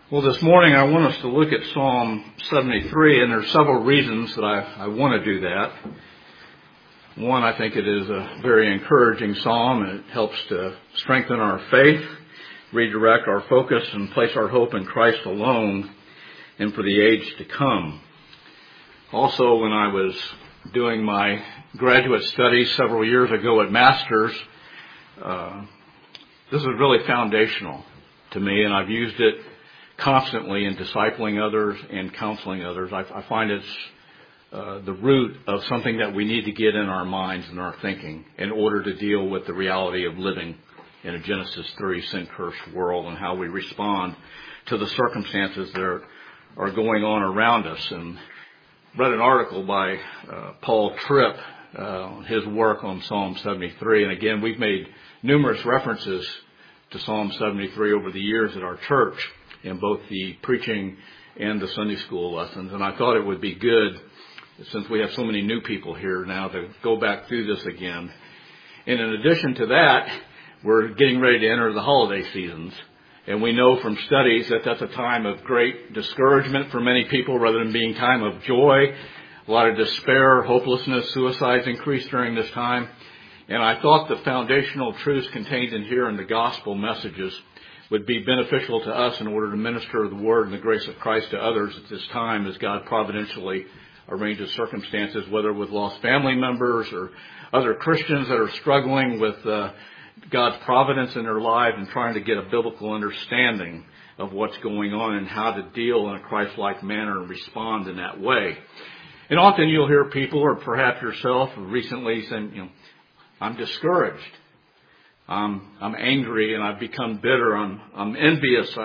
Well, this morning I want us to look at Psalm 73, and there's several reasons that I want to do that. One, I think it is a very encouraging psalm, and it helps to strengthen our faith, redirect our focus, and place our hope in Christ alone and for the age to come. Also, when I was doing my graduate studies several years ago at Masters, this is really foundational to me, and I've used it constantly in discipling others and counseling others. I find it's the root of something that we need to get in our minds and our thinking in order to deal with the reality of living in a Genesis 3 sin-cursed world and how we respond to the circumstances that are going on around us. And read an article by Paul Tripp, his work on Psalm 73. And again, we've made numerous references to Psalm 73 over the years at our church in both the preaching and the Sunday school lessons. And I thought it would be good, since we have so many new people here now, to go back through this again. And in addition to that, we're getting ready to enter the holiday seasons. And we know from studies that that's a time of great discouragement for many people rather than being time of joy. A lot of despair, hopelessness, suicides increase during this time. And I thought the foundational truths contained in here in the gospel messages would be beneficial to us in order to minister the word and the grace of Christ to others at this time as God providentially arranges circumstances, whether with lost family members or other Christians that are struggling with God's providence in their lives and trying to get a biblical understanding of what's going on and how to deal in a Christ-like manner and respond in that way. And often you'll hear people, or perhaps yourself recently, saying, I'm discouraged. I'm angry and I've become bitter. I'm envious.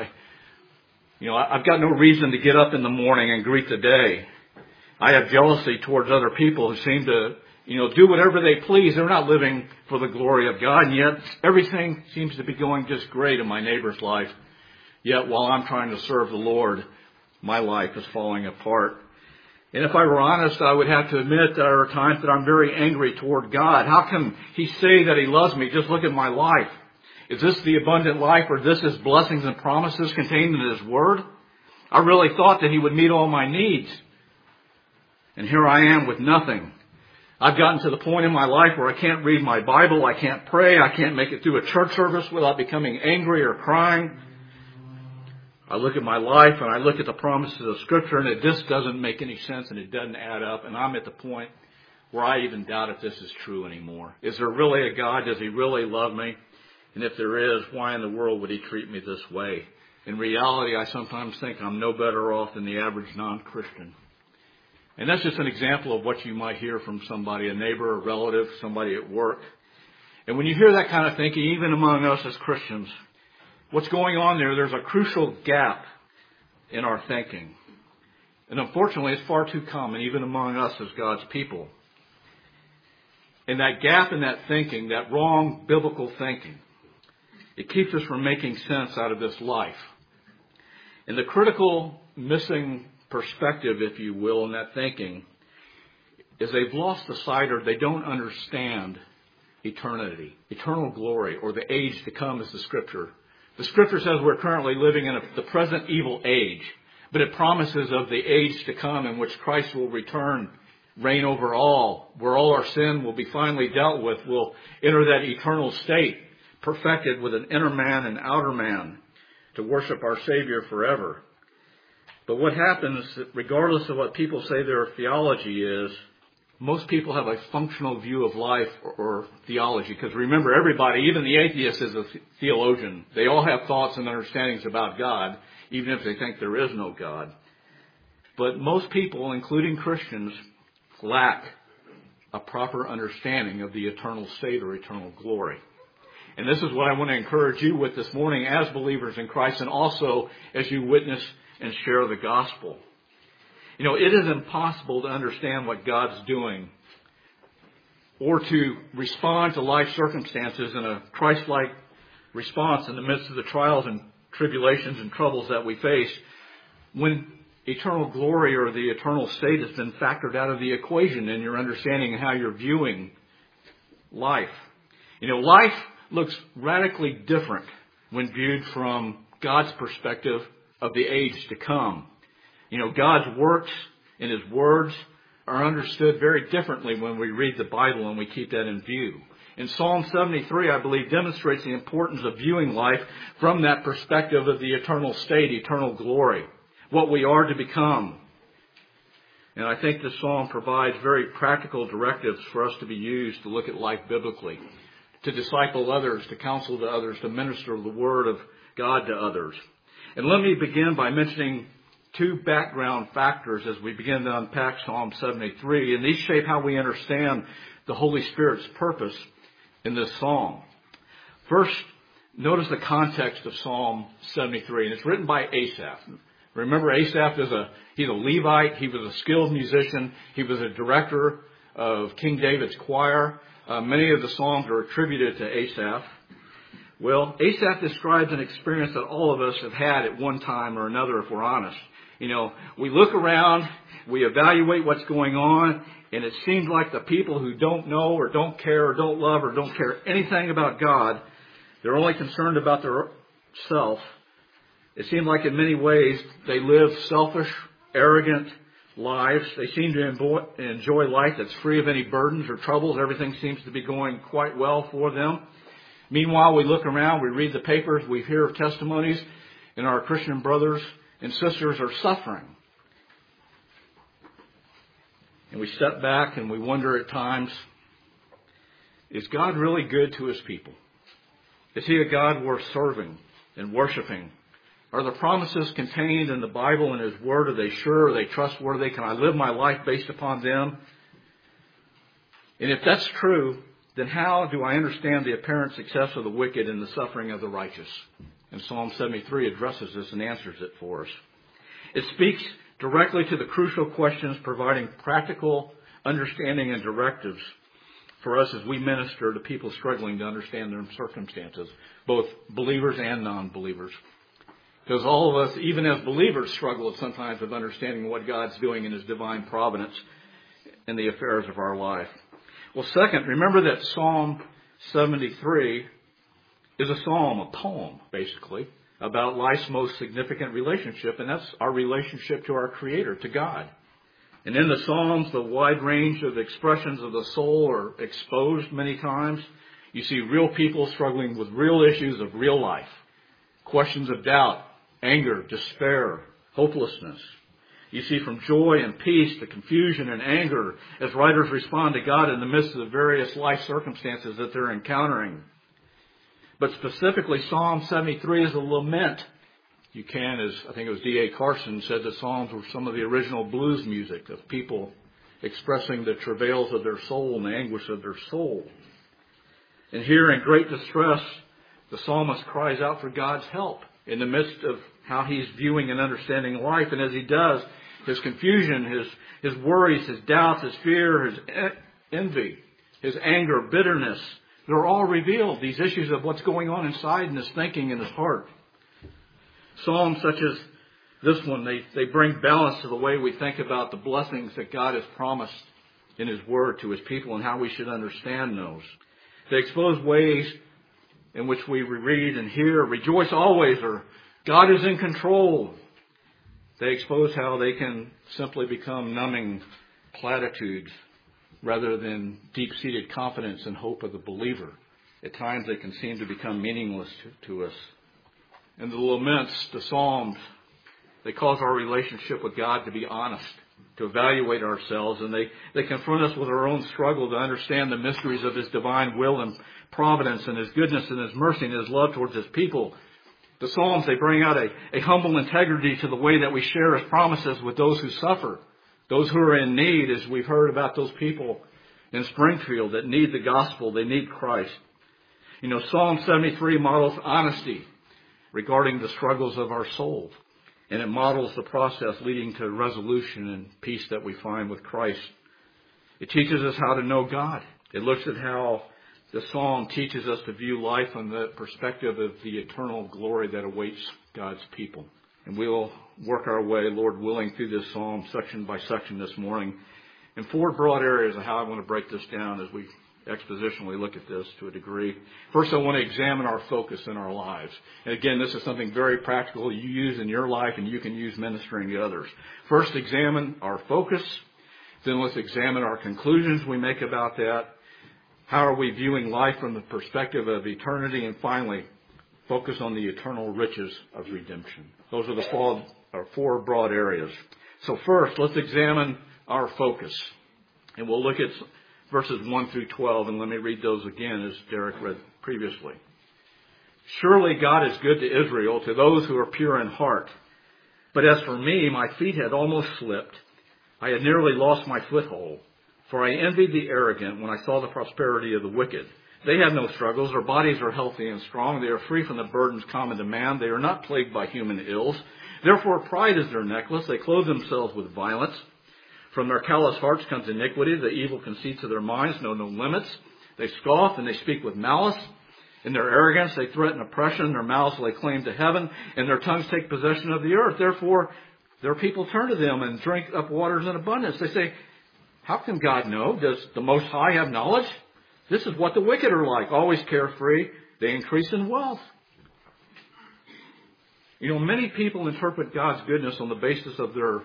I've got no reason to get up in the morning and greet the day. I have jealousy towards other people who seem to, do whatever they please. They're not living for the glory of God, and yet everything seems to be going just great in my neighbor's life. Yet while I'm trying to serve the Lord, my life is falling apart. And if I were honest, I would have to admit there are times that I'm very angry toward God. How can He say that He loves me? Just look at my life. Is this the abundant life, or this His blessings and promises contained in His Word? I really thought that He would meet all my needs. And here I am with nothing. I've gotten to the point in my life where I can't read my Bible, I can't pray, I can't make it through a church service without becoming angry or crying. I look at my life and I look at the promises of Scripture, and it just doesn't make any sense and it doesn't add up. And I'm at the point where I even doubt if this is true anymore. Is there really a God? Does He really love me? And if there is, why in the world would He treat me this way? In reality, I sometimes think I'm no better off than the average non-Christian. And that's just an example of what you might hear from somebody, a neighbor, a relative, somebody at work. And when you hear that kind of thinking, even among us as Christians, what's going on there's a crucial gap in our thinking. And unfortunately, it's far too common, even among us as God's people. And that gap in that thinking, that wrong biblical thinking, it keeps us from making sense out of this life. And the critical missing perspective, if you will, in that thinking is they've lost the sight, or they don't understand eternity, eternal glory, or the age to come, as the Scripture. The Scripture says we're currently living in the present evil age, but it promises of the age to come in which Christ will return, reign over all, where all our sin will be finally dealt with. We'll enter that eternal state, perfected with an inner man and outer man, to worship our Savior forever. But what happens, regardless of what people say their theology is, most people have a functional view of life or theology. Because remember, everybody, even the atheist, is a theologian. They all have thoughts and understandings about God, even if they think there is no God. But most people, including Christians, lack a proper understanding of the eternal state or eternal glory. And this is what I want to encourage you with this morning as believers in Christ, and also as you witness and share the gospel. It is impossible to understand what God's doing or to respond to life circumstances in a Christ-like response in the midst of the trials and tribulations and troubles that we face when eternal glory or the eternal state has been factored out of the equation in your understanding and how you're viewing life. Life looks radically different when viewed from God's perspective of the age to come. God's works and His words are understood very differently when we read the Bible and we keep that in view. And Psalm 73, I believe, demonstrates the importance of viewing life from that perspective of the eternal state, eternal glory, what we are to become. And I think this psalm provides very practical directives for us to be used to look at life biblically, to disciple others, to counsel to others, to minister the Word of God to others. And let me begin by mentioning two background factors as we begin to unpack Psalm 73, and these shape how we understand the Holy Spirit's purpose in this psalm. First, notice the context of Psalm 73, and it's written by Asaph. Remember, Asaph he's a Levite. He was a skilled musician. He was a director of King David's choir. Many of the songs are attributed to Asaph. Well, Asaph describes an experience that all of us have had at one time or another, if we're honest. We look around, we evaluate what's going on, and it seems like the people who don't know or don't care or don't love or don't care anything about God, they're only concerned about their self. It seems like in many ways they live selfish, arrogant lives. They seem to enjoy life that's free of any burdens or troubles. Everything seems to be going quite well for them. Meanwhile, we look around, we read the papers, we hear of testimonies, and our Christian brothers and sisters are suffering. And we step back and we wonder at times, is God really good to His people? Is He a God worth serving and worshiping? Are the promises contained in the Bible and His Word, are they sure? Are they trustworthy? Can I live my life based upon them? And if that's true, then how do I understand the apparent success of the wicked and the suffering of the righteous? And Psalm 73 addresses this and answers it for us. It speaks directly to the crucial questions, providing practical understanding and directives for us as we minister to people struggling to understand their circumstances, both believers and non-believers. Because all of us, even as believers, struggle sometimes with understanding what God's doing in His divine providence in the affairs of our life. Well, second, remember that Psalm 73 is a psalm, a poem, basically, about life's most significant relationship, and that's our relationship to our Creator, to God. And in the Psalms, the wide range of expressions of the soul are exposed many times. You see real people struggling with real issues of real life, questions of doubt, anger, despair, hopelessness. You see from joy and peace to confusion and anger as writers respond to God in the midst of the various life circumstances that they're encountering. But specifically, Psalm 73 is a lament. You can, as I think it was D.A. Carson said, the Psalms were some of the original blues music of people expressing the travails of their soul and the anguish of their soul. And here in great distress, the psalmist cries out for God's help in the midst of how he's viewing and understanding life. And as he does, his confusion, his worries, his doubts, his fear, his envy, his anger, bitterness, they're all revealed, these issues of what's going on inside in his thinking and his heart. Psalms such as this one, they bring balance to the way we think about the blessings that God has promised in His Word to His people and how we should understand those. They expose ways in which we read and hear, rejoice always, or God is in control. They expose how they can simply become numbing platitudes rather than deep-seated confidence and hope of the believer. At times they can seem to become meaningless to us. And the laments, the Psalms, they cause our relationship with God to be honest, to evaluate ourselves, and they confront us with our own struggle to understand the mysteries of His divine will and providence and His goodness and His mercy and His love towards His people. The Psalms, they bring out a humble integrity to the way that we share His promises with those who suffer, those who are in need, as we've heard about those people in Springfield that need the gospel, they need Christ. Psalm 73 models honesty regarding the struggles of our soul. And it models the process leading to resolution and peace that we find with Christ. It teaches us how to know God. It looks at how the psalm teaches us to view life from the perspective of the eternal glory that awaits God's people. And we'll work our way, Lord willing, through this psalm section by section this morning in four broad areas of how I want to break this down expositionally look at this to a degree. First, I want to examine our focus in our lives. And again, this is something very practical you use in your life and you can use ministering to others. First, examine our focus. Then let's examine our conclusions we make about that. How are we viewing life from the perspective of eternity? And finally, focus on the eternal riches of redemption. Those are the four broad areas. So first, let's examine our focus. And we'll look at verses 1 through 12, and let me read those again as Derek read previously. Surely God is good to Israel, to those who are pure in heart. But as for me, my feet had almost slipped. I had nearly lost my foothold. For I envied the arrogant when I saw the prosperity of the wicked. They have no struggles. Their bodies are healthy and strong. They are free from the burdens common to man. They are not plagued by human ills. Therefore, pride is their necklace. They clothe themselves with violence. From their callous hearts comes iniquity. The evil conceits of their minds know no limits. They scoff and they speak with malice. In their arrogance, they threaten oppression. Their mouths lay claim to heaven, and their tongues take possession of the earth. Therefore, their people turn to them and drink up waters in abundance. They say, how can God know? Does the Most High have knowledge? This is what the wicked are like, always carefree. They increase in wealth. You know, many people interpret God's goodness on the basis of their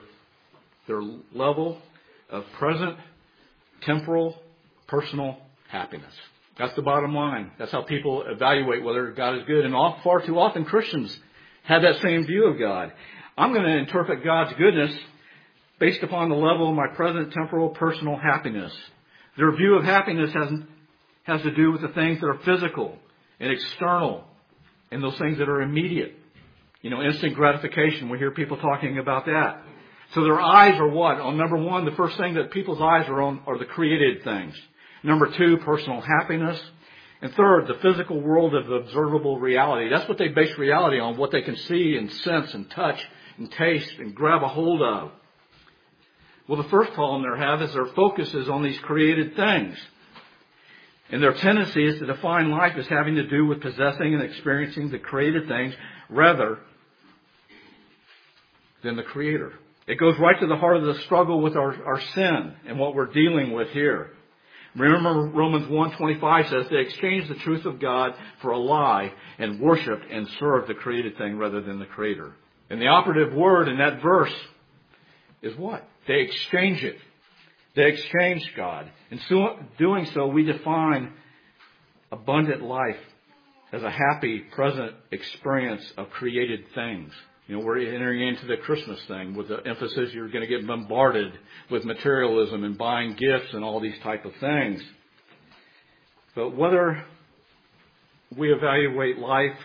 level of present, temporal, personal happiness. That's the bottom line. That's how people evaluate whether God is good. And far too often Christians have that same view of God. I'm going to interpret God's goodness based upon the level of my present, temporal, personal happiness. Their view of happiness has to do with the things that are physical and external and those things that are immediate. You know, instant gratification. We hear people talking about that. So their eyes are what? On number one, the first thing that people's eyes are on are the created things. Number two, personal happiness. And third, the physical world of observable reality. That's what they base reality on, what they can see and sense and touch and taste and grab a hold of. Well, the first problem they have is their focus is on these created things. And their tendency is to define life as having to do with possessing and experiencing the created things rather than the Creator. It goes right to the heart of the struggle with our sin and what we're dealing with here. Remember, Romans 1:25 says they exchanged the truth of God for a lie and worshiped and served the created thing rather than the Creator. And the operative word in that verse is what? They exchange it. They exchange God. In so doing so, we define abundant life as a happy, present experience of created things. You know, we're entering into the Christmas thing with the emphasis you're going to get bombarded with materialism and buying gifts and all these type of things. But whether we evaluate life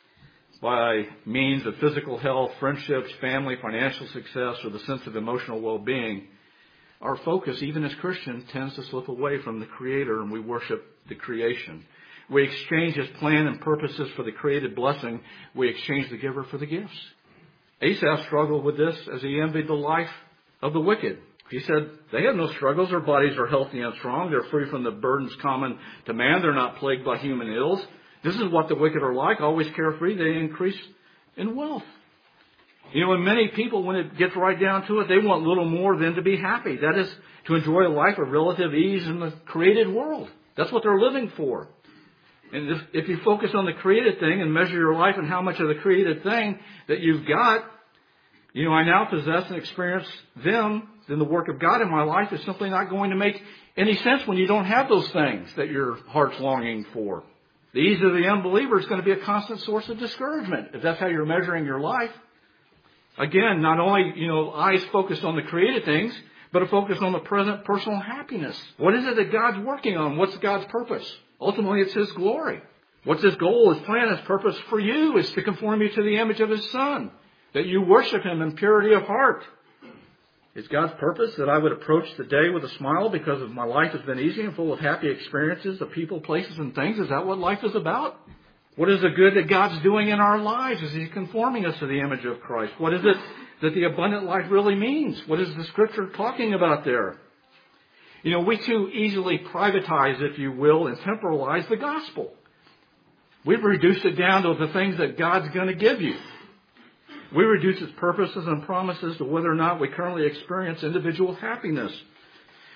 by means of physical health, friendships, family, financial success, or the sense of emotional well-being, our focus, even as Christians, tends to slip away from the Creator and we worship the creation. We exchange His plan and purposes for the created blessing. We exchange the giver for the gifts. Asaph struggled with this as he envied the life of the wicked. He said, they have no struggles. Their bodies are healthy and strong. They're free from the burdens common to man. They're not plagued by human ills. This is what the wicked are like, always carefree. They increase in wealth. You know, and many people, when it gets right down to it, they want little more than to be happy. That is, to enjoy a life of relative ease in the created world. That's what they're living for. And if you focus on the created thing and measure your life and how much of the created thing that you've got, you know, I now possess and experience them, then the work of God in my life is simply not going to make any sense when you don't have those things that your heart's longing for. The ease of the unbeliever is going to be a constant source of discouragement if that's how you're measuring your life. Again, not only, you know, eyes focused on the created things, but a focus on the present personal happiness. What is it that God's working on? What's God's purpose? Ultimately, it's His glory. What's His goal, His plan, His purpose for you is to conform you to the image of His Son, that you worship Him in purity of heart. Is God's purpose that I would approach the day with a smile because my life has been easy and full of happy experiences of people, places, and things? Is that what life is about? What is the good that God's doing in our lives? Is He conforming us to the image of Christ? What is it that the abundant life really means? What is the Scripture talking about there? You know, we too easily privatize, if you will, and temporalize the gospel. We've reduced it down to the things that God's going to give you. We reduce its purposes and promises to whether or not we currently experience individual happiness.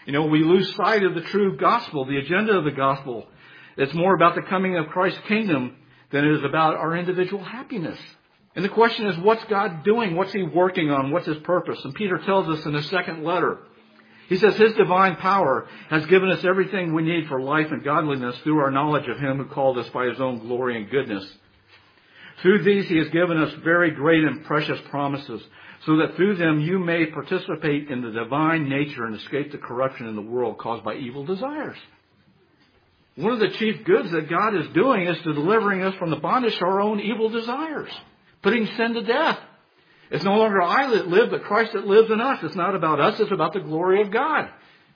We lose sight of the true gospel, the agenda of the gospel. It's more about the coming of Christ's kingdom than it is about our individual happiness. And the question is, what's God doing? What's He working on? What's His purpose? And Peter tells us in his second letter, he says, His divine power has given us everything we need for life and godliness through our knowledge of Him who called us by His own glory and goodness. Through these He has given us very great and precious promises, so that through them you may participate in the divine nature and escape the corruption in the world caused by evil desires. One of the chief goods that God is doing is to delivering us from the bondage to our own evil desires, putting sin to death. It's no longer I that live, but Christ that lives in us. It's not about us, it's about the glory of God.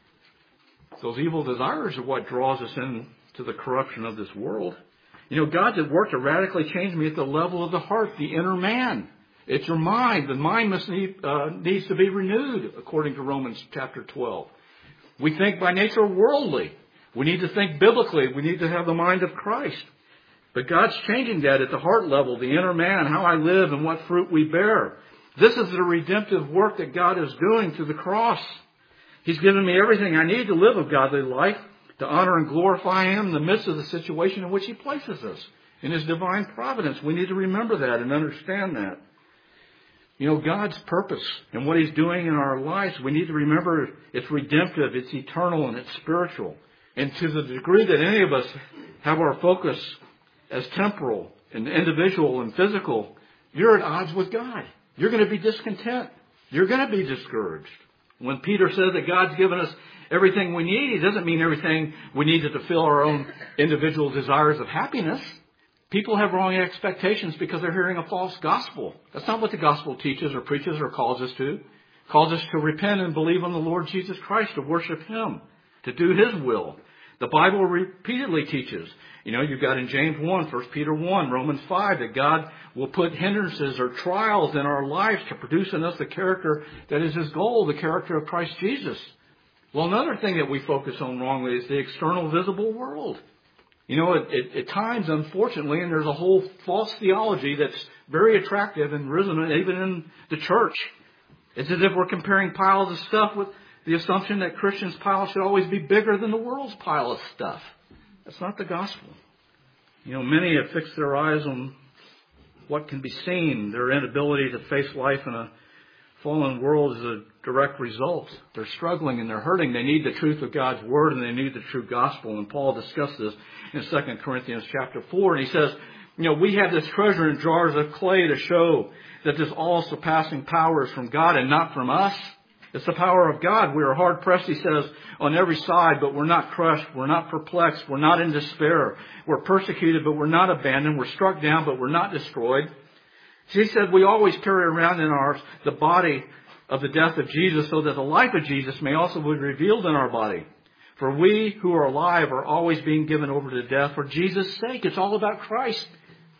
Those evil desires are what draws us into the corruption of this world. God's at work to radically change me at the level of the heart, the inner man. It's your mind. The mind needs to be renewed, according to Romans chapter 12. We think by nature worldly. We need to think biblically. We need to have the mind of Christ. But God's changing that at the heart level, the inner man, how I live and what fruit we bear. This is the redemptive work that God is doing through the cross. He's given me everything I need to live a godly life, to honor and glorify Him in the midst of the situation in which He places us. In His divine providence, we need to remember that and understand that. God's purpose and what He's doing in our lives, we need to remember it's redemptive, it's eternal, and it's spiritual. And to the degree that any of us have our focus as temporal and individual and physical, you're at odds with God. You're going to be discontent. You're going to be discouraged. When Peter says that God's given us everything we need, he doesn't mean everything we need to fulfill our own individual desires of happiness. People have wrong expectations because they're hearing a false gospel. That's not what the gospel teaches or preaches or calls us to. It calls us to repent and believe on the Lord Jesus Christ, to worship Him, to do His will. The Bible repeatedly teaches, you've got in James 1, 1 Peter 1, Romans 5, that God will put hindrances or trials in our lives to produce in us the character that is His goal, the character of Christ Jesus. Well, another thing that we focus on wrongly is the external visible world. At times, unfortunately, and there's a whole false theology that's very attractive and risen even in the church. It's as if we're comparing piles of stuff with the assumption that Christians' pile should always be bigger than the world's pile of stuff. That's not the gospel. Many have fixed their eyes on what can be seen. Their inability to face life in a fallen world is a direct result. They're struggling and they're hurting. They need the truth of God's Word and they need the true gospel. And Paul discussed this in 2 Corinthians chapter 4. And he says, we have this treasure in jars of clay to show that this all-surpassing power is from God and not from us. It's the power of God. We are hard pressed, he says, on every side, but we're not crushed. We're not perplexed. We're not in despair. We're persecuted, but we're not abandoned. We're struck down, but we're not destroyed. He said we always carry around in ours the body of the death of Jesus, so that the life of Jesus may also be revealed in our body. For we who are alive are always being given over to death for Jesus' sake. It's all about Christ.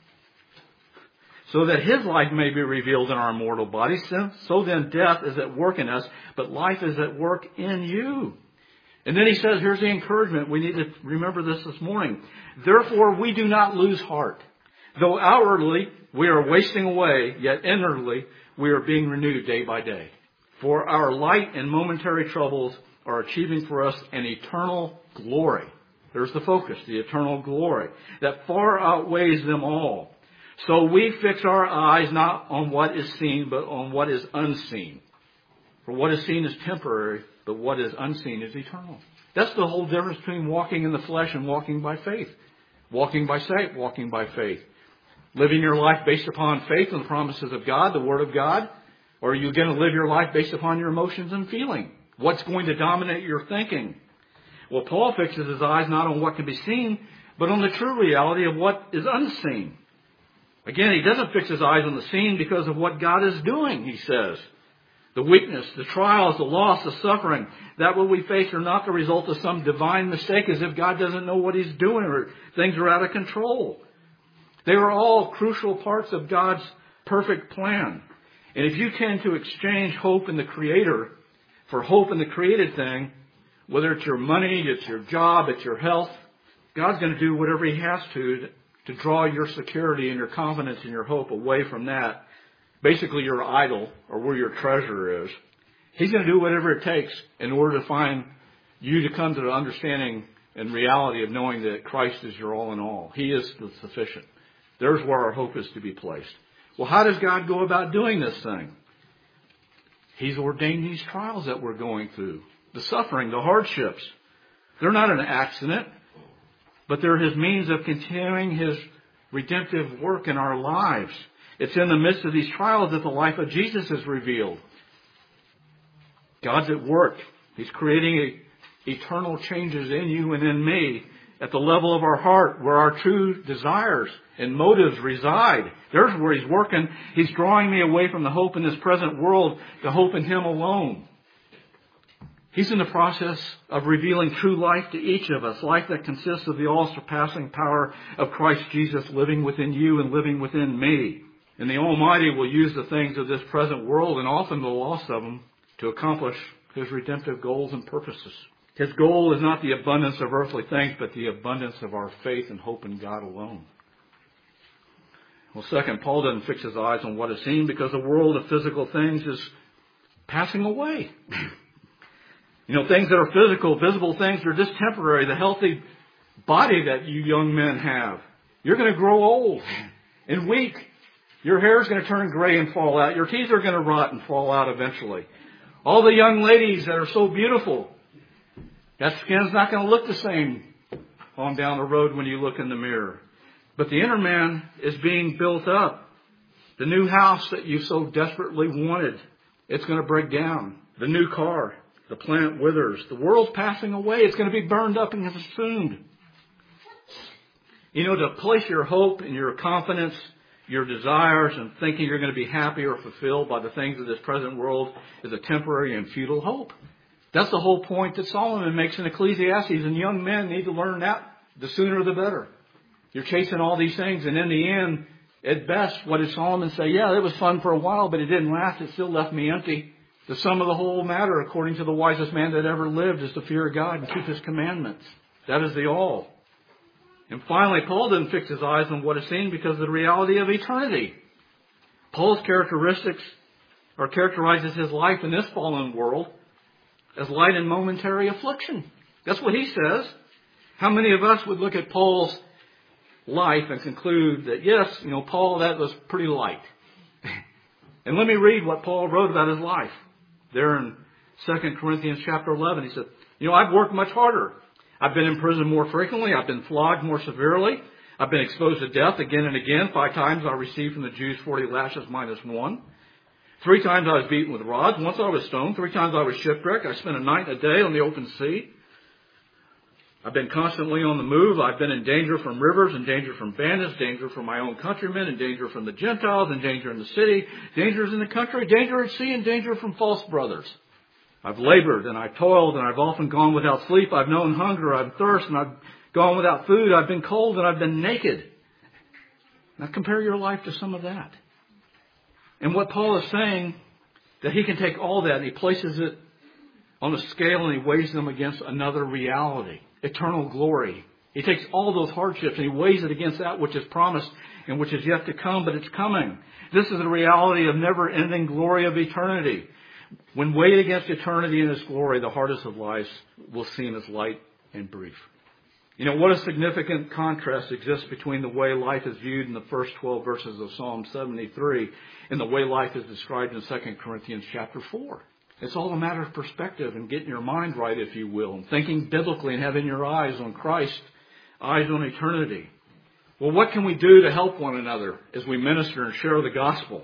So that His life may be revealed in our mortal bodies. So then death is at work in us, but life is at work in you. And then he says, here's the encouragement. We need to remember this morning. Therefore, we do not lose heart. Though outwardly we are wasting away, yet inwardly we are being renewed day by day. For our light and momentary troubles are achieving for us an eternal glory. There's the focus, the eternal glory, that far outweighs them all. So we fix our eyes not on what is seen, but on what is unseen. For what is seen is temporary, but what is unseen is eternal. That's the whole difference between walking in the flesh and walking by faith. Walking by sight, walking by faith. Living your life based upon faith and the promises of God, the Word of God. Or are you going to live your life based upon your emotions and feeling? What's going to dominate your thinking? Well, Paul fixes his eyes not on what can be seen, but on the true reality of what is unseen. Again, he doesn't fix his eyes on the seen because of what God is doing, he says. The weakness, the trials, the loss, the suffering, that what we face are not the result of some divine mistake as if God doesn't know what He's doing or things are out of control. They are all crucial parts of God's perfect plan. And if you tend to exchange hope in the Creator for hope in the created thing, whether it's your money, it's your job, it's your health, God's going to do whatever He has to draw your security and your confidence and your hope away from that. Basically your idol or where your treasure is. He's going to do whatever it takes in order to find you to come to the understanding and reality of knowing that Christ is your all in all. He is the sufficient. There's where our hope is to be placed. Well, how does God go about doing this thing? He's ordained these trials that we're going through. The suffering, the hardships. They're not an accident, but they're His means of continuing His redemptive work in our lives. It's in the midst of these trials that the life of Jesus is revealed. God's at work. He's creating eternal changes in you and in me at the level of our heart, where our true desires and motives reside. There's where He's working. He's drawing me away from the hope in this present world to hope in Him alone. He's in the process of revealing true life to each of us, life that consists of the all-surpassing power of Christ Jesus living within you and living within me. And the Almighty will use the things of this present world and often the loss of them to accomplish His redemptive goals and purposes. His goal is not the abundance of earthly things, but the abundance of our faith and hope in God alone. Well, second, Paul doesn't fix his eyes on what is seen because the world of physical things is passing away. Things that are physical, visible things are just temporary. The healthy body that you young men have, you're going to grow old and weak. Your hair is going to turn gray and fall out. Your teeth are going to rot and fall out eventually. All the young ladies that are so beautiful, that skin's not going to look the same on down the road when you look in the mirror. But the inner man is being built up. The new house that you so desperately wanted, it's going to break down. The new car, the plant withers. The world's passing away. It's going to be burned up and consumed. To place your hope and your confidence, your desires, and thinking you're going to be happy or fulfilled by the things of this present world is a temporary and futile hope. That's the whole point that Solomon makes in Ecclesiastes, and young men need to learn that. The sooner the better. You're chasing all these things, and in the end, at best, what did Solomon say? Yeah, it was fun for a while, but it didn't last. It still left me empty. The sum of the whole matter, according to the wisest man that ever lived, is to fear God and keep His commandments. That is the all. And finally, Paul didn't fix his eyes on what is seen because of the reality of eternity. Paul's characteristics, or characterizes his life in this fallen world as light and momentary affliction. That's what he says. How many of us would look at Paul's life and conclude that, yes, Paul, that was pretty light. And let me read what Paul wrote about his life. There in 2 Corinthians chapter 11, he said, I've worked much harder. I've been in prison more frequently. I've been flogged more severely. I've been exposed to death again and again. 5 times I received from the Jews 40 lashes minus 1. 3 times I was beaten with rods. Once I was stoned. 3 times I was shipwrecked. I spent a night and a day on the open sea. I've been constantly on the move. I've been in danger from rivers, in danger from bandits, danger from my own countrymen, in danger from the Gentiles, in danger in the city, dangers in the country, danger at sea, and danger from false brothers. I've labored and I've toiled and I've often gone without sleep. I've known hunger, I've thirst, and I've gone without food. I've been cold and I've been naked. Now compare your life to some of that. And what Paul is saying, that he can take all that and he places it on a scale and he weighs them against another reality, eternal glory. He takes all those hardships and he weighs it against that which is promised and which is yet to come, but it's coming. This is the reality of never-ending glory of eternity. When weighed against eternity and its glory, the hardest of lives will seem as light and brief. What a significant contrast exists between the way life is viewed in the first 12 verses of Psalm 73 and the way life is described in 2 Corinthians chapter 4. It's all a matter of perspective and getting your mind right, if you will, and thinking biblically and having your eyes on Christ, eyes on eternity. Well, what can we do to help one another as we minister and share the gospel?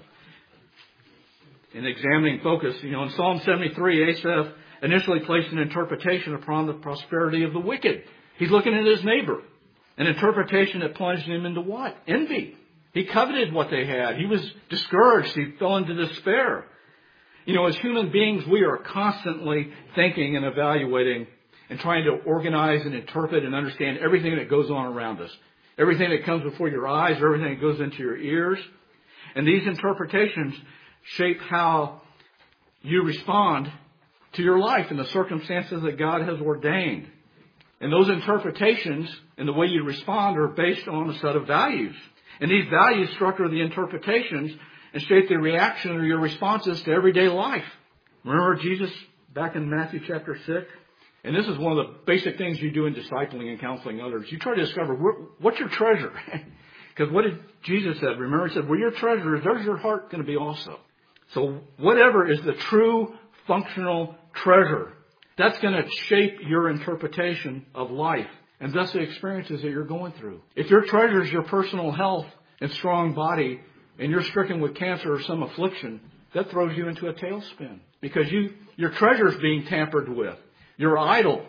In examining focus, in Psalm 73, Asaph initially placed an interpretation upon the prosperity of the wicked. He's looking at his neighbor. An interpretation that plunged him into what? Envy. He coveted what they had. He was discouraged. He fell into despair. As human beings, we are constantly thinking and evaluating and trying to organize and interpret and understand everything that goes on around us. Everything that comes before your eyes, everything that goes into your ears. And these interpretations shape how you respond to your life and the circumstances that God has ordained. And those interpretations and the way you respond are based on a set of values. And these values structure the interpretations and shape the reaction or your responses to everyday life. Remember Jesus back in Matthew chapter 6? And this is one of the basic things you do in discipling and counseling others. You try to discover what's your treasure. Because what did Jesus say? Remember, he said, where your treasure is, there's your heart going to be also. So whatever is the true functional treasure, that's going to shape your interpretation of life and thus the experiences that you're going through. If your treasure is your personal health and strong body and you're stricken with cancer or some affliction, that throws you into a tailspin because your treasure is being tampered with. Your idol.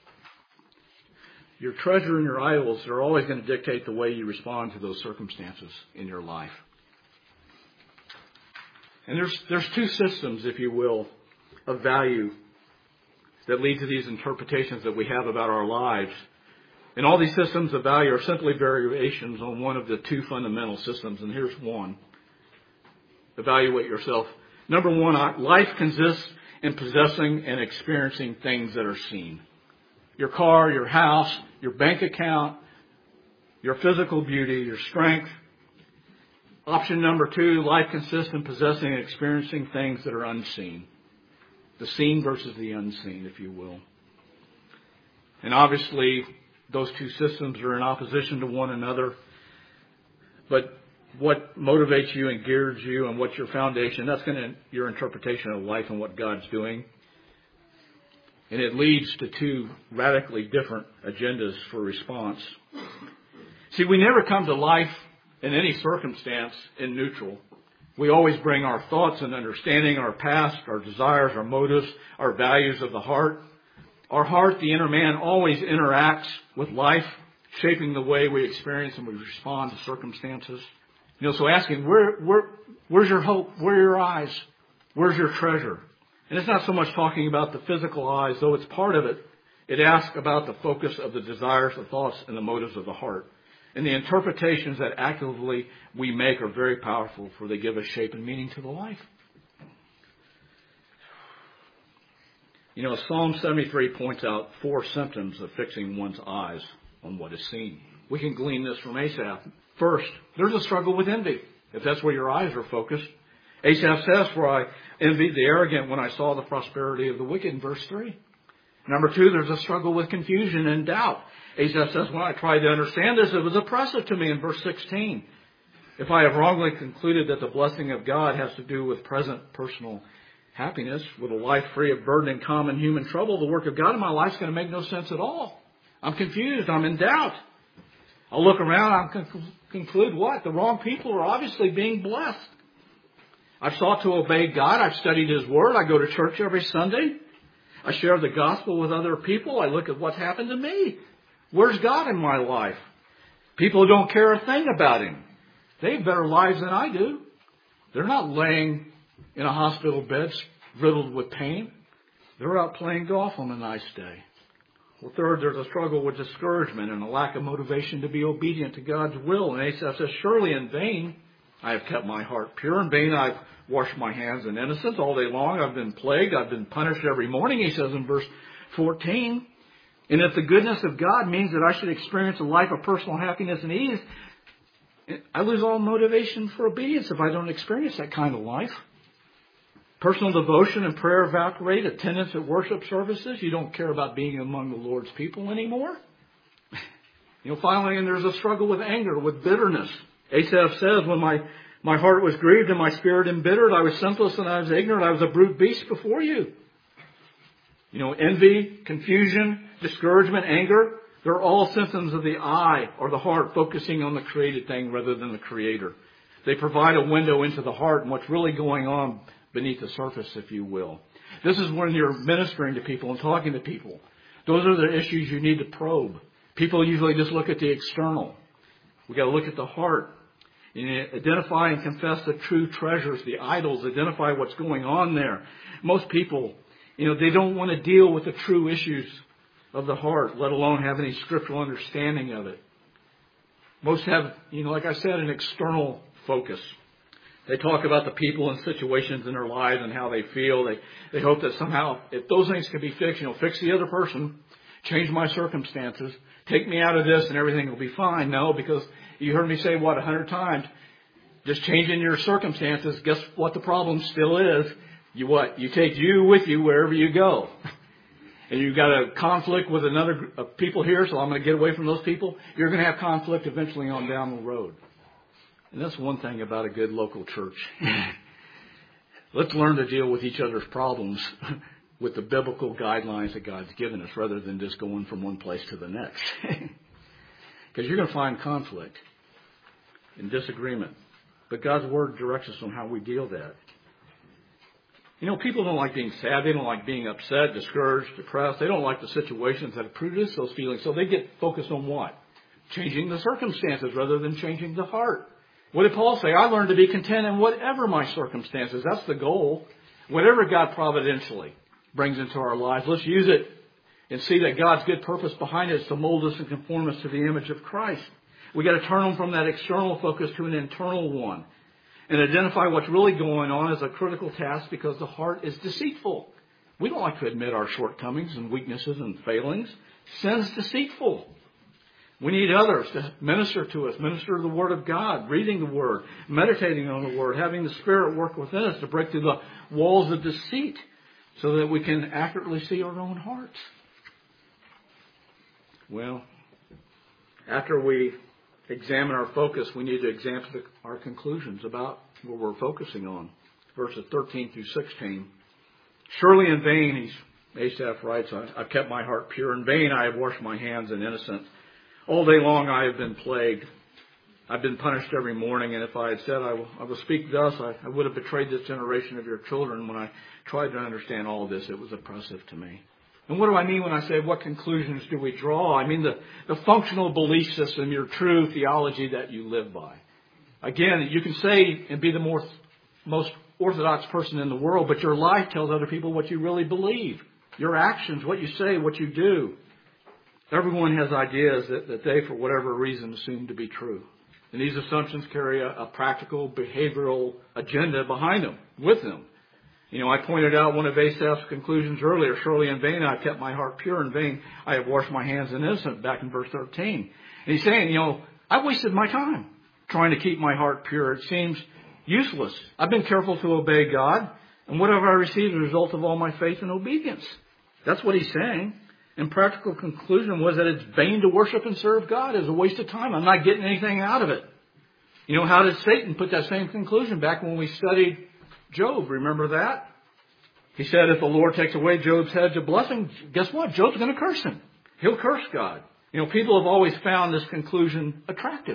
Your treasure and your idols are always going to dictate the way you respond to those circumstances in your life. And there's two systems, if you will, of value that lead to these interpretations that we have about our lives. And all these systems of value are simply variations on one of the two fundamental systems. And here's one. Evaluate yourself. Number one, life consists in possessing and experiencing things that are seen. Your car, your house, your bank account, your physical beauty, your strength. Option number two, life consists in possessing and experiencing things that are unseen. The seen versus the unseen, if you will. And obviously, those two systems are in opposition to one another. But what motivates you and gears you and what's your foundation, that's your interpretation of life and what God's doing. And it leads to two radically different agendas for response. See, we never come to life in any circumstance in neutral. We always bring our thoughts and understanding, our past, our desires, our motives, our values of the heart. Our heart, the inner man, always interacts with life, shaping the way we experience and we respond to circumstances. So asking, where's your hope? Where are your eyes? Where's your treasure? And it's not so much talking about the physical eyes, though it's part of it. It asks about the focus of the desires, the thoughts, and the motives of the heart. And the interpretations that actively we make are very powerful, for they give us shape and meaning to the life. Psalm 73 points out 4 symptoms of fixing one's eyes on what is seen. We can glean this from Asaph. First, there's a struggle with envy, if that's where your eyes are focused. Asaph says, for I envied the arrogant when I saw the prosperity of the wicked, in verse 3. Number 2, there's a struggle with confusion and doubt. Asaph says, when I tried to understand this, it was oppressive to me, in verse 16. If I have wrongly concluded that the blessing of God has to do with present personal happiness, with a life free of burden and common human trouble, the work of God in my life is going to make no sense at all. I'm confused. I'm in doubt. I'll look around. I'll conclude what? The wrong people are obviously being blessed. I've sought to obey God. I've studied His Word. I go to church every Sunday. I share the gospel with other people. I look at what's happened to me. Where's God in my life? People who don't care a thing about Him. They have better lives than I do. They're not laying in a hospital bed riddled with pain. They're out playing golf on a nice day. Well, third, there's a struggle with discouragement and a lack of motivation to be obedient to God's will. And Asaph says, surely in vain I have kept my heart pure. In vain I've washed my hands in innocence all day long. I've been plagued. I've been punished every morning, he says in verse 14. And if the goodness of God means that I should experience a life of personal happiness and ease, I lose all motivation for obedience if I don't experience that kind of life. Personal devotion and prayer evaporate. Attendance at worship services. You don't care about being among the Lord's people anymore. Finally, and there's a struggle with anger, with bitterness. Asaph says, when my heart was grieved and my spirit embittered, I was senseless and I was ignorant. I was a brute beast before you. Envy, confusion, discouragement, anger, they're all symptoms of the eye or the heart focusing on the created thing rather than the Creator. They provide a window into the heart and what's really going on beneath the surface, if you will. This is when you're ministering to people and talking to people. Those are the issues you need to probe. People usually just look at the external. We've got to look at the heart. And identify and confess the true treasures, the idols. Identify what's going on there. Most people, they don't want to deal with the true issues of the heart, let alone have any scriptural understanding of it. Most have, like I said, an external focus. They talk about the people and situations in their lives and how they feel. They hope that somehow, if those things can be fixed, fix the other person, change my circumstances, take me out of this and everything will be fine. No, because you heard me say, 100 times, just changing your circumstances, guess what the problem still is? You take you with you wherever you go. and you've got a conflict with another group of people here, so I'm going to get away from those people, you're going to have conflict eventually on down the road. And that's one thing about a good local church. Let's learn to deal with each other's problems with the biblical guidelines that God's given us rather than just going from one place to the next. Because you're going to find conflict and disagreement. But God's Word directs us on how we deal with that. You know, people don't like being sad. They don't like being upset, discouraged, depressed. They don't like the situations that produce those feelings. So they get focused on what? Changing the circumstances rather than changing the heart. What did Paul say? I learned to be content in whatever my circumstances. That's the goal. Whatever God providentially brings into our lives, let's use it and see that God's good purpose behind it is to mold us and conform us to the image of Christ. We got to turn them from that external focus to an internal one and identify what's really going on as a critical task because the heart is deceitful. We don't like to admit our shortcomings and weaknesses and failings. Sin's deceitful. We need others to minister to us, minister the Word of God, reading the Word, meditating on the Word, having the Spirit work within us to break through the walls of deceit so that we can accurately see our own hearts. Well, after we examine our focus, we need to examine our conclusions about what we're focusing on. Verses 13 through 16. Surely in vain, Asaph writes, I've kept my heart pure. In vain I have washed my hands in innocence. All day long I have been plagued. I've been punished every morning, and if I had said I will speak thus, I would have betrayed this generation of your children. When I tried to understand all of this, it was oppressive to me. And what do I mean when I say what conclusions do we draw? I mean the functional belief system, your true theology that you live by. Again, you can say and be the most orthodox person in the world, but your life tells other people what you really believe. Your actions, what you say, what you do. Everyone has ideas that they, for whatever reason, assume to be true. And these assumptions carry a practical, behavioral agenda behind them, with them. You know, I pointed out one of Asaph's conclusions earlier. Surely in vain I kept my heart pure. In vain I have washed my hands in innocence, back in verse 13. And he's saying, I wasted my time trying to keep my heart pure. It seems useless. I've been careful to obey God. And what have I received as a result of all my faith and obedience? That's what he's saying. And practical conclusion was that it's vain to worship and serve God. It's a waste of time. I'm not getting anything out of it. You know, how did Satan put that same conclusion back when we studied Job? Remember that? He said if the Lord takes away Job's hedge of blessing, guess what? Job's going to curse him. He'll curse God. You know, people have always found this conclusion attractive.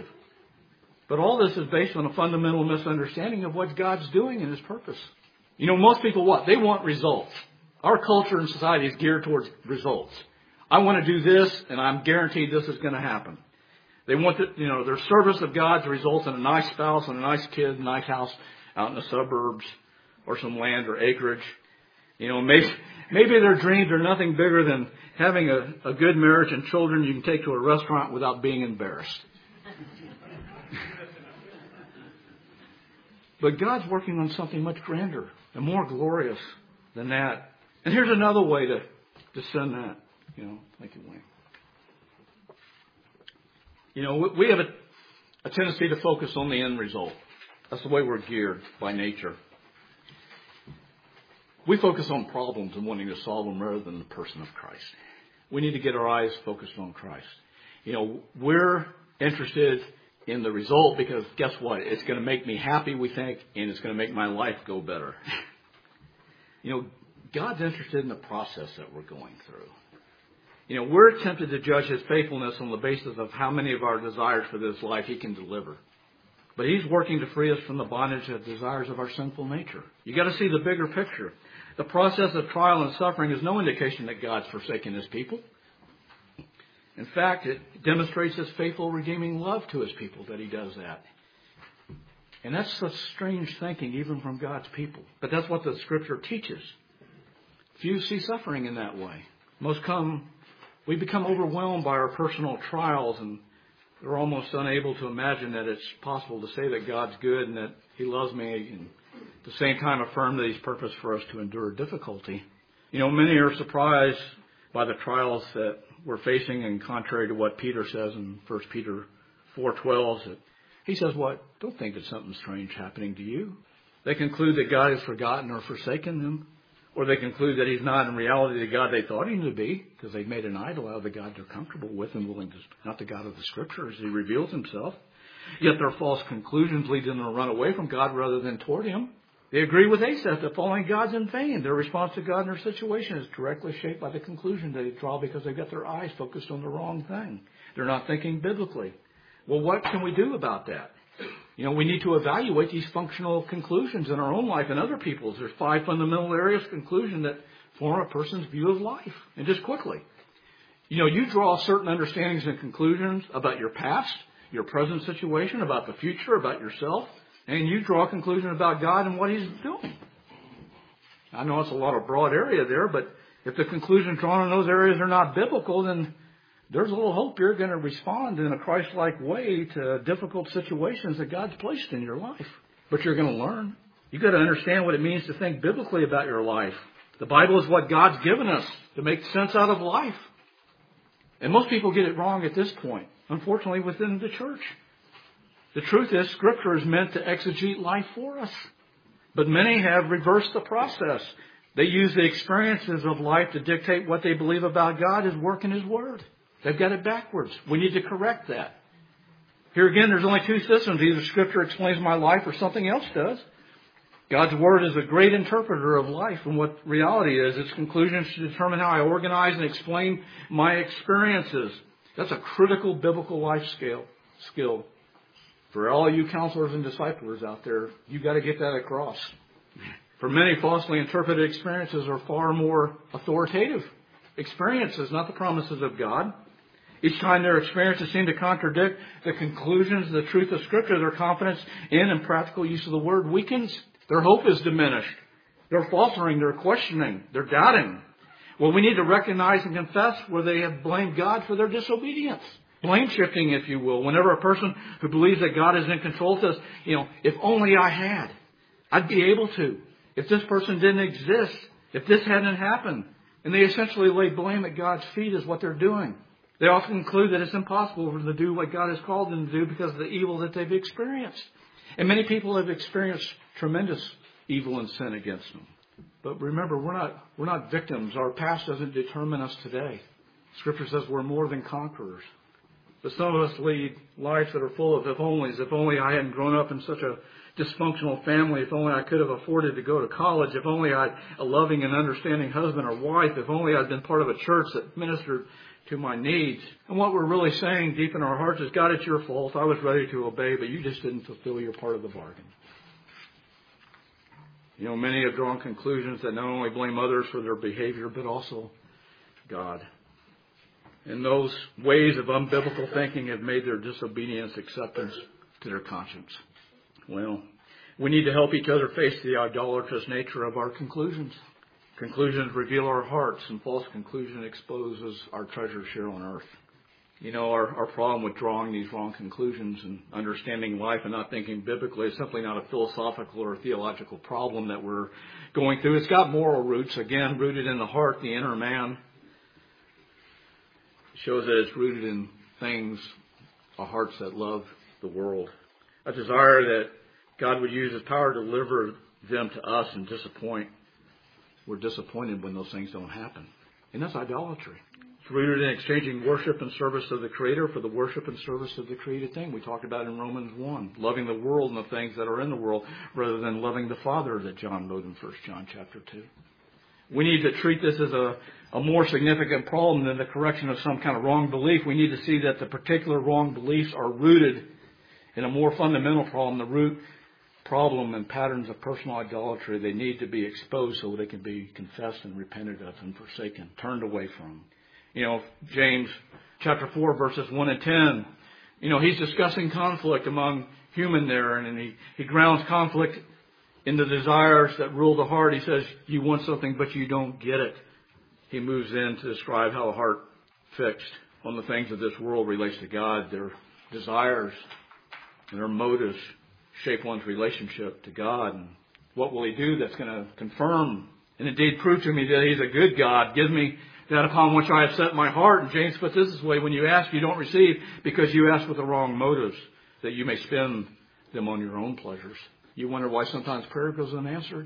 But all this is based on a fundamental misunderstanding of what God's doing in His purpose. You know, most people what? They want results. Our culture and society is geared towards results. I want to do this, and I'm guaranteed this is going to happen. They want their service of God to result in a nice spouse and a nice kid, a nice house out in the suburbs or some land or acreage. You know, maybe their dreams are nothing bigger than having a good marriage and children you can take to a restaurant without being embarrassed. But God's working on something much grander and more glorious than that. And here's another way to send that. Thank you, Wayne. You know, we have a tendency to focus on the end result. That's the way we're geared by nature. We focus on problems and wanting to solve them rather than the person of Christ. We need to get our eyes focused on Christ. You know, we're interested in the result because guess what? It's going to make me happy, we think, and it's going to make my life go better. You know, God's interested in the process that we're going through. You know, we're tempted to judge His faithfulness on the basis of how many of our desires for this life He can deliver. But He's working to free us from the bondage of desires of our sinful nature. You got to see the bigger picture. The process of trial and suffering is no indication that God's forsaken His people. In fact, it demonstrates His faithful, redeeming love to His people that He does that. And that's such strange thinking, even from God's people. But that's what the Scripture teaches. Few see suffering in that way. We become overwhelmed by our personal trials, and we're almost unable to imagine that it's possible to say that God's good and that He loves me, and at the same time affirm that He's purposed for us to endure difficulty. You know, many are surprised by the trials that we're facing, and contrary to what Peter says in 1 Peter 4:12, he says, what? Don't think that something strange happening to you. They conclude that God has forgotten or forsaken them. Or they conclude that He's not in reality the God they thought Him to be, because they've made an idol out of the God they're comfortable with and willing to, not the God of the Scriptures. He reveals Himself. Yet their false conclusions lead them to run away from God rather than toward Him. They agree with Asaph that following God's in vain. Their response to God in their situation is directly shaped by the conclusion they draw because they've got their eyes focused on the wrong thing. They're not thinking biblically. Well, what can we do about that? We need to evaluate these functional conclusions in our own life and other people's. There's 5 fundamental areas of conclusion that form a person's view of life. And just quickly, you draw certain understandings and conclusions about your past, your present situation, about the future, about yourself, and you draw a conclusion about God and what He's doing. I know it's a lot of broad area there, but if the conclusions drawn in those areas are not biblical, then there's a little hope you're going to respond in a Christ-like way to difficult situations that God's placed in your life. But you're going to learn. You've got to understand what it means to think biblically about your life. The Bible is what God's given us to make sense out of life. And most people get it wrong at this point, unfortunately, within the church. The truth is, Scripture is meant to exegete life for us. But many have reversed the process. They use the experiences of life to dictate what they believe about God, His work, and His Word. They've got it backwards. We need to correct that. Here again, there's only 2 systems. Either Scripture explains my life or something else does. God's Word is a great interpreter of life and what reality is. Its conclusions should determine how I organize and explain my experiences. That's a critical biblical life skill. For all you counselors and disciplers out there, you've got to get that across. For many, falsely interpreted experiences are far more authoritative experiences, not the promises of God. Each time their experiences seem to contradict the conclusions, the truth of Scripture, their confidence in and practical use of the Word weakens. Their hope is diminished. They're faltering, they're questioning, they're doubting. Well, we need to recognize and confess where they have blamed God for their disobedience. Blame shifting, if you will. Whenever a person who believes that God is in control says, if only I had, I'd be able to. If this person didn't exist, if this hadn't happened. And they essentially lay blame at God's feet is what they're doing. They often conclude that it's impossible for them to do what God has called them to do because of the evil that they've experienced. And many people have experienced tremendous evil and sin against them. But remember, we're not victims. Our past doesn't determine us today. Scripture says we're more than conquerors. But some of us lead lives that are full of if-onlys. If only I hadn't grown up in such a dysfunctional family. If only I could have afforded to go to college. If only I had a loving and understanding husband or wife. If only I'd been part of a church that ministered to my needs. And what we're really saying deep in our hearts is, God, it's your fault. I was ready to obey, but you just didn't fulfill your part of the bargain. Many have drawn conclusions that not only blame others for their behavior, but also God. And those ways of unbiblical thinking have made their disobedience acceptance to their conscience. Well, we need to help each other face the idolatrous nature of our conclusions. Conclusions reveal our hearts, and false conclusion exposes our treasures here on earth. Our problem with drawing these wrong conclusions and understanding life and not thinking biblically is simply not a philosophical or theological problem that we're going through. It's got moral roots, again, rooted in the heart, the inner man. It shows that it's rooted in things, our hearts that love the world. A desire that God would use His power to deliver them to us and disappoint. We're disappointed when those things don't happen. And that's idolatry. It's rooted in exchanging worship and service of the Creator for the worship and service of the created thing. We talked about in Romans 1. Loving the world and the things that are in the world rather than loving the Father that John wrote in 1 John chapter 2. We need to treat this as a more significant problem than the correction of some kind of wrong belief. We need to see that the particular wrong beliefs are rooted in a more fundamental problem, the root problem and patterns of personal idolatry. They need to be exposed so they can be confessed and repented of and forsaken, turned away from. James chapter 4, verses 1 and 10, he's discussing conflict among human there, and he grounds conflict in the desires that rule the heart. He says, you want something, but you don't get it. He moves in to describe how a heart fixed on the things of this world relates to God. Their desires and their motives shape one's relationship to God. And what will He do that's going to confirm and indeed prove to me that He's a good God? Give me that upon which I have set my heart. And James puts this way: when you ask, you don't receive, because you ask with the wrong motives, that you may spend them on your own pleasures. You wonder why sometimes prayer goes unanswered?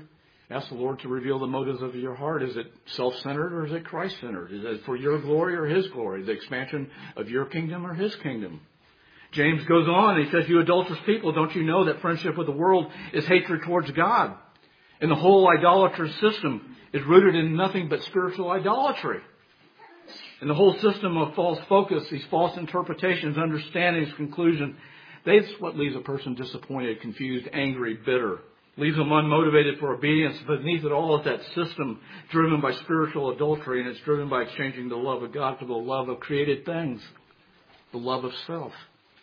Ask the Lord to reveal the motives of your heart. Is it self-centered or is it Christ-centered? Is it for your glory or His glory? The expansion of your kingdom or His kingdom? James goes on and he says, you adulterous people, don't you know that friendship with the world is hatred towards God? And the whole idolatrous system is rooted in nothing but spiritual idolatry. And the whole system of false focus, these false interpretations, understandings, conclusions, that's what leaves a person disappointed, confused, angry, bitter. Leaves them unmotivated for obedience. Beneath it all is that system driven by spiritual adultery, and it's driven by exchanging the love of God for the love of created things, the love of self.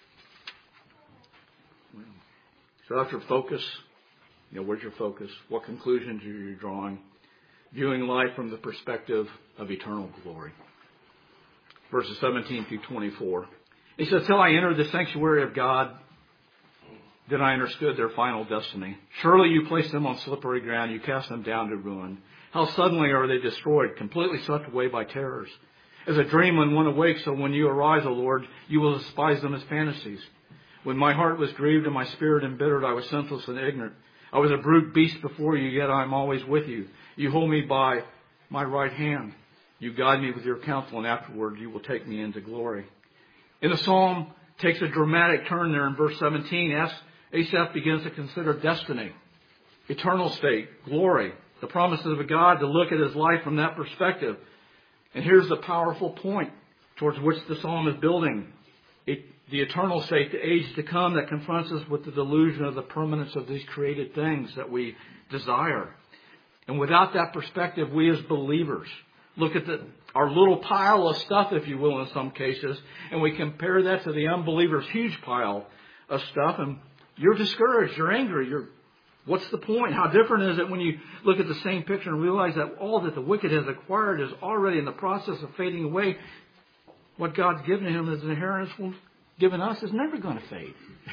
So after focus, where's your focus? What conclusions are you drawing? Viewing life from the perspective of eternal glory. Verses 17 through 24. He says, till I entered the sanctuary of God, then I understood their final destiny. Surely you placed them on slippery ground. You cast them down to ruin. How suddenly are they destroyed, completely swept away by terrors. As a dream when one awakes, so when you arise, O Lord, you will despise them as fantasies. When my heart was grieved and my spirit embittered, I was senseless and ignorant. I was a brute beast before you, yet I am always with you. You hold me by my right hand. You guide me with your counsel, and afterward you will take me into glory. In the psalm, takes a dramatic turn there in verse 17. Asaph begins to consider destiny, eternal state, glory, the promises of God, to look at his life from that perspective. And here's the powerful point towards which the psalm is building. The eternal state, the age to come that confronts us with the delusion of the permanence of these created things that we desire. And without that perspective, we as believers look at our little pile of stuff, if you will, in some cases, and we compare that to the unbeliever's huge pile of stuff, and you're discouraged, you're angry, what's the point? How different is it when you look at the same picture and realize that all that the wicked has acquired is already in the process of fading away? What God's given him as an inheritance, given us, is never going to fade.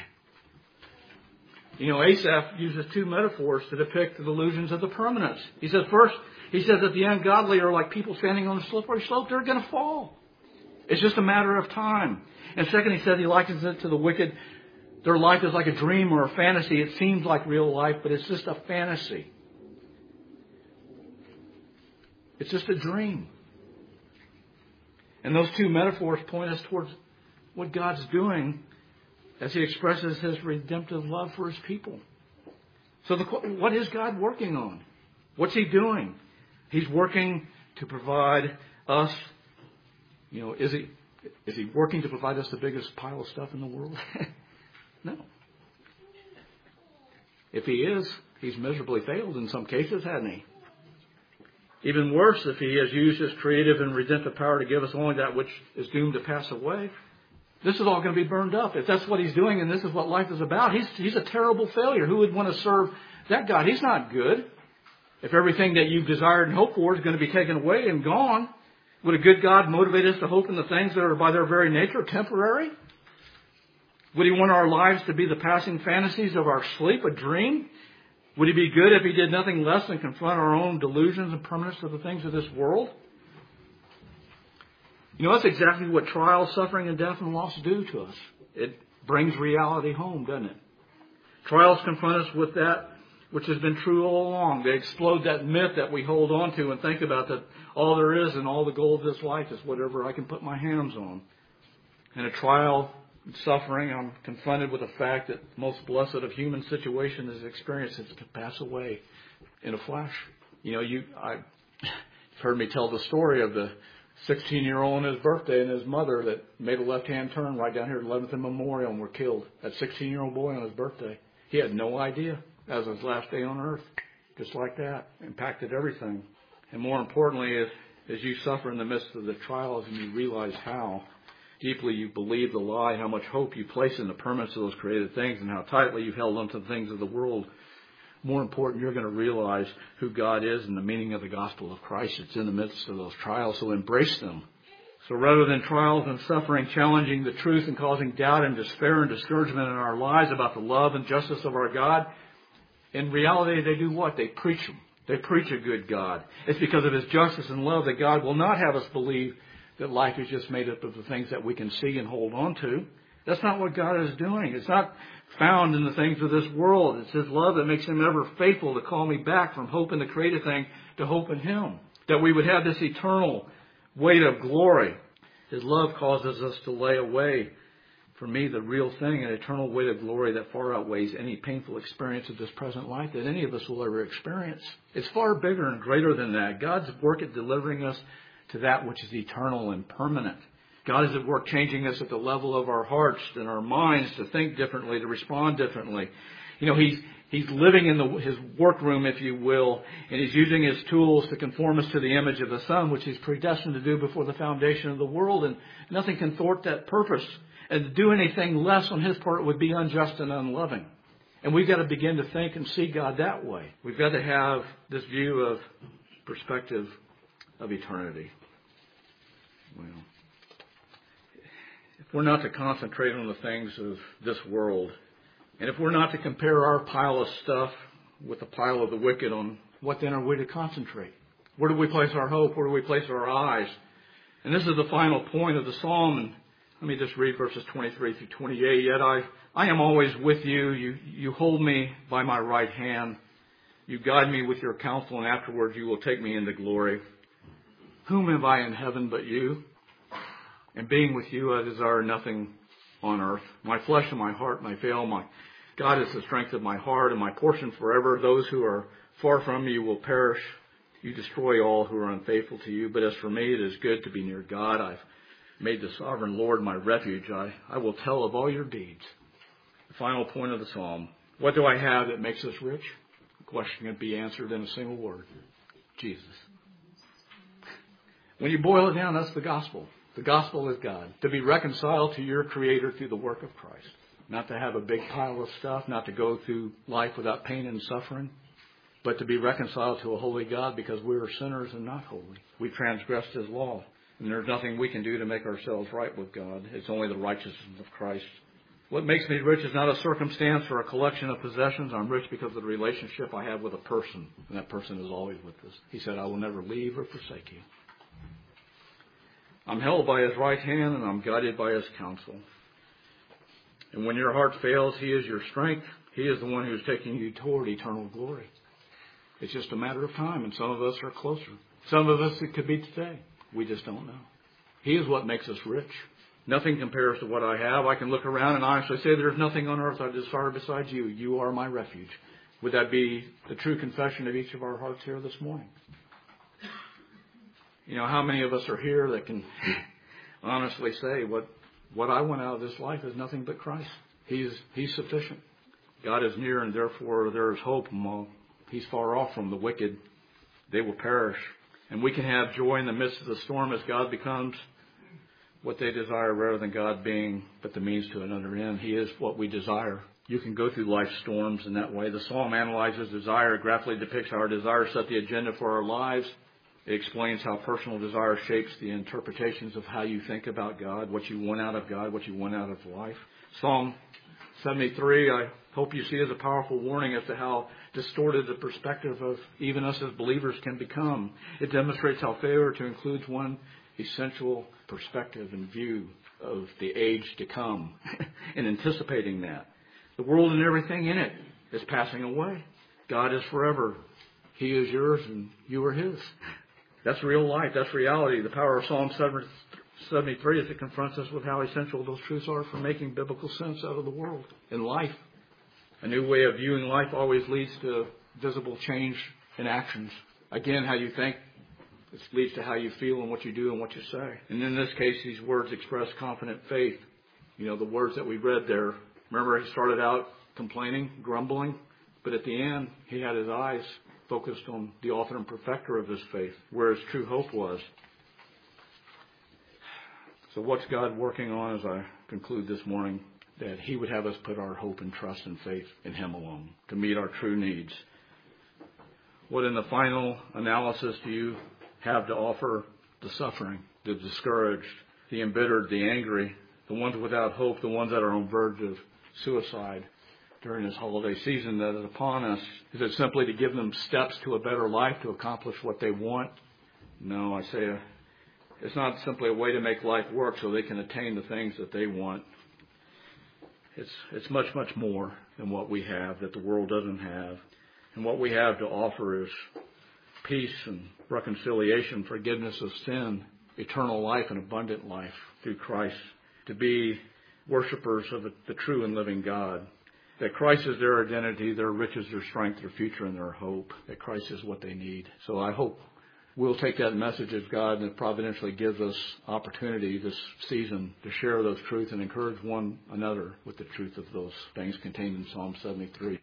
Asaph uses two metaphors to depict the delusions of the permanence. He says, first, he says that the ungodly are like people standing on a slippery slope. They're going to fall. It's just a matter of time. And second, he says he likens it to the wicked. Their life is like a dream or a fantasy. It seems like real life, but it's just a fantasy. It's just a dream. And those two metaphors point us towards what God's doing as He expresses His redemptive love for His people. So what is God working on? What's He doing? He's working to provide us, is He working to provide us the biggest pile of stuff in the world? No. If He is, He's miserably failed in some cases, hasn't He? Even worse, if He has used His creative and redemptive power to give us only that which is doomed to pass away, this is all going to be burned up. If that's what He's doing and this is what life is about, He's a terrible failure. Who would want to serve that God? He's not good. If everything that you've desired and hoped for is going to be taken away and gone, would a good God motivate us to hope in the things that are by their very nature temporary? Would He want our lives to be the passing fantasies of our sleep, a dream? Would He be good if He did nothing less than confront our own delusions and permanence of the things of this world? That's exactly what trials, suffering, and death and loss do to us. It brings reality home, doesn't it? Trials confront us with that which has been true all along. They explode that myth that we hold on to and think about, that all there is and all the goal of this life is whatever I can put my hands on. In a trial and suffering, I'm confronted with the fact that the most blessed of human situations is experiences can pass away in a flash. You've heard me tell the story of the 16-year-old on his birthday and his mother that made a left-hand turn right down here at 11th and Memorial and were killed. That 16-year-old boy on his birthday. He had no idea. That was his last day on earth. Just like that. Impacted everything. And more importantly, as you suffer in the midst of the trials and you realize how deeply you believe the lie, how much hope you place in the permanence of those created things, and how tightly you've held on to the things of the world, more important, you're going to realize who God is and the meaning of the gospel of Christ. It's in the midst of those trials, so embrace them. So rather than trials and suffering challenging the truth and causing doubt and despair and discouragement in our lives about the love and justice of our God, in reality they do what? They preach them. They preach a good God. It's because of His justice and love that God will not have us believe that life is just made up of the things that we can see and hold on to. That's not what God is doing. It's not found in the things of this world. It's His love that makes Him ever faithful to call me back from hope in the created thing to hope in Him. That we would have this eternal weight of glory. His love causes us to lay away, for me, the real thing, an eternal weight of glory that far outweighs any painful experience of this present life that any of us will ever experience. It's far bigger and greater than that. God's work at delivering us to that which is eternal and permanent. God is at work changing us at the level of our hearts and our minds to think differently, to respond differently. You know, He's living in His workroom, if you will, and He's using His tools to conform us to the image of the Son, which He's predestined to do before the foundation of the world, and nothing can thwart that purpose. And to do anything less on His part would be unjust and unloving. And we've got to begin to think and see God that way. We've got to have this view of perspective of eternity. Well, if we're not to concentrate on the things of this world, and if we're not to compare our pile of stuff with the pile of the wicked, on what then are we to concentrate? Where do we place our hope? Where do we place our eyes? And this is the final point of the psalm. And let me just read verses 23 through 28. Yet I am always with you. You hold me by my right hand. You guide me with your counsel, and afterwards you will take me into glory. Whom have I in heaven but you? And being with you, I desire nothing on earth. My flesh and my heart may fail. My God is the strength of my heart and my portion forever. Those who are far from you will perish. You destroy all who are unfaithful to you. But as for me, it is good to be near God. I've made the sovereign Lord my refuge. I will tell of all your deeds. The final point of the psalm. What do I have that makes us rich? The question can be answered in a single word. Jesus. When you boil it down, that's the gospel. The gospel is God. To be reconciled to your Creator through the work of Christ. Not to have a big pile of stuff. Not to go through life without pain and suffering. But to be reconciled to a holy God because we are sinners and not holy. We transgressed His law. And there's nothing we can do to make ourselves right with God. It's only the righteousness of Christ. What makes me rich is not a circumstance or a collection of possessions. I'm rich because of the relationship I have with a person. And that person is always with us. He said, I will never leave or forsake you. I'm held by His right hand and I'm guided by His counsel. And when your heart fails, He is your strength. He is the one who is taking you toward eternal glory. It's just a matter of time, and some of us are closer. Some of us, it could be today. We just don't know. He is what makes us rich. Nothing compares to what I have. I can look around and honestly say there's nothing on earth I desire besides you. You are my refuge. Would that be the true confession of each of our hearts here this morning? You know, how many of us are here that can honestly say what I want out of this life is nothing but Christ. He's sufficient. God is near, and therefore there is hope. He's far off from the wicked. They will perish. And we can have joy in the midst of the storm as God becomes what they desire rather than God being but the means to another end. He is what we desire. You can go through life's storms in that way. The psalm analyzes desire. It graphically depicts how our desires set the agenda for our lives. It explains how personal desire shapes the interpretations of how you think about God, what you want out of God, what you want out of life. Psalm 73, I hope you see as a powerful warning as to how distorted the perspective of even us as believers can become. It demonstrates how failure to include one essential perspective and view of the age to come and anticipating that. The world and everything in it is passing away. God is forever. He is yours and you are His. That's real life. That's reality. The power of Psalm 73 is it confronts us with how essential those truths are for making biblical sense out of the world and life. A new way of viewing life always leads to visible change in actions. Again, how you think leads to how you feel and what you do and what you say. And in this case, these words express confident faith. You know, the words that we read there. Remember, he started out complaining, grumbling, but at the end, he had his eyes focused on the author and perfecter of his faith, where his true hope was. So what's God working on as I conclude this morning? That He would have us put our hope and trust and faith in Him alone to meet our true needs. What in the final analysis do you have to offer the suffering, the discouraged, the embittered, the angry, the ones without hope, the ones that are on the verge of suicide during this holiday season that is upon us? Is it simply to give them steps to a better life, to accomplish what they want? No, I say it's not simply a way to make life work so they can attain the things that they want. It's much, much more than what we have that the world doesn't have. And what we have to offer is peace and reconciliation, forgiveness of sin, eternal life and abundant life through Christ, to be worshipers of the true and living God. That Christ is their identity, their riches, their strength, their future, and their hope. That Christ is what they need. So I hope we'll take that message as God providentially gives us opportunity this season to share those truths and encourage one another with the truth of those things contained in Psalm 73.